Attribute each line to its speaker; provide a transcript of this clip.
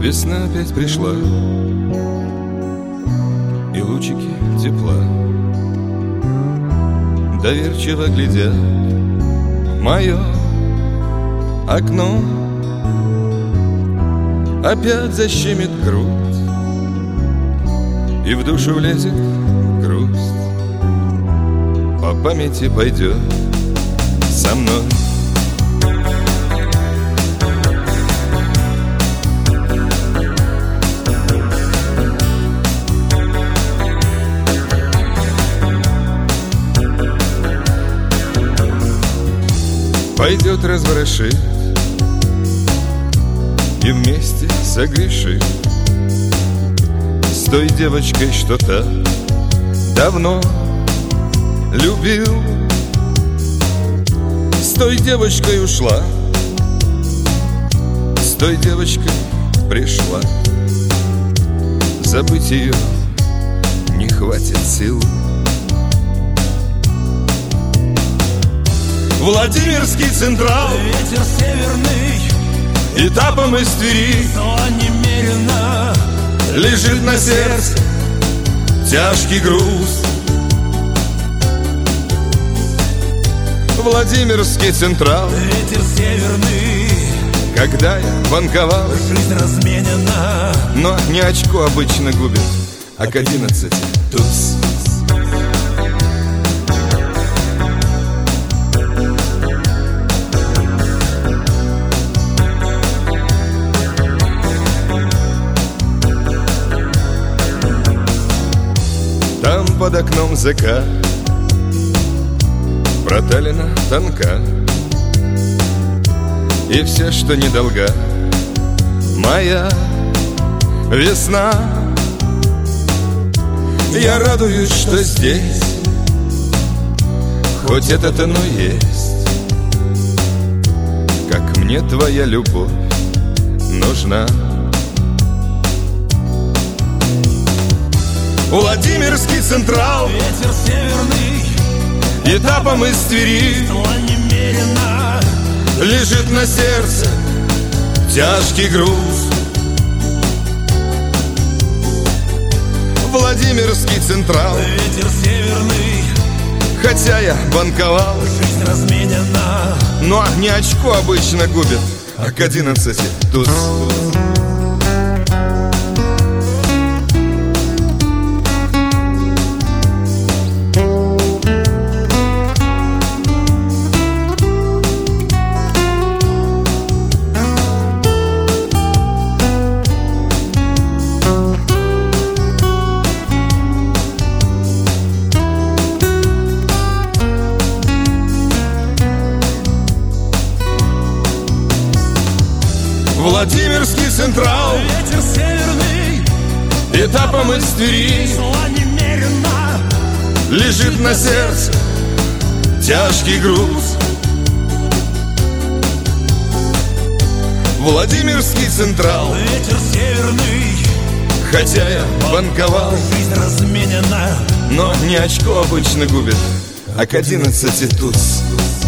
Speaker 1: Весна опять пришла, и лучики тепла доверчиво глядят в мое окно. Опять защемит грудь, и в душу влезет грусть. По памяти пойдет со мной. Пойдет разворошит и вместе согрешит с той девочкой, что так давно любил. С той девочкой ушла, с той девочкой пришла. Забыть ее не хватит сил. Владимирский Централ,
Speaker 2: ветер северный,
Speaker 1: этапом из Твери,
Speaker 2: но немерено
Speaker 1: лежит на сердце тяжкий груз. Владимирский Централ,
Speaker 2: ветер северный,
Speaker 1: когда я банковал,
Speaker 2: жизнь разменена,
Speaker 1: но не очко обычно губит, а к 11 туз. Там под окном закат, проталина тонка, и все, что недолга, моя весна. Я радуюсь, что здесь хоть это-то, но есть, как мне твоя любовь нужна. Владимирский Централ,
Speaker 2: ветер северный,
Speaker 1: этапом из Твери,
Speaker 2: но немерено
Speaker 1: лежит на сердце тяжкий груз. Владимирский Централ,
Speaker 2: ветер северный,
Speaker 1: хотя я банковал,
Speaker 2: жизнь разменена,
Speaker 1: но не очко обычно губит, а к 11 туз. Владимирский Централ,
Speaker 2: ветер северный,
Speaker 1: этапом из Твери,
Speaker 2: но немерено
Speaker 1: лежит на сердце тяжкий груз. Владимирский Централ,
Speaker 2: ветер северный,
Speaker 1: хотя я банковал,
Speaker 2: жизнь разменена,
Speaker 1: но не очко обычно губит, а к 11 туз.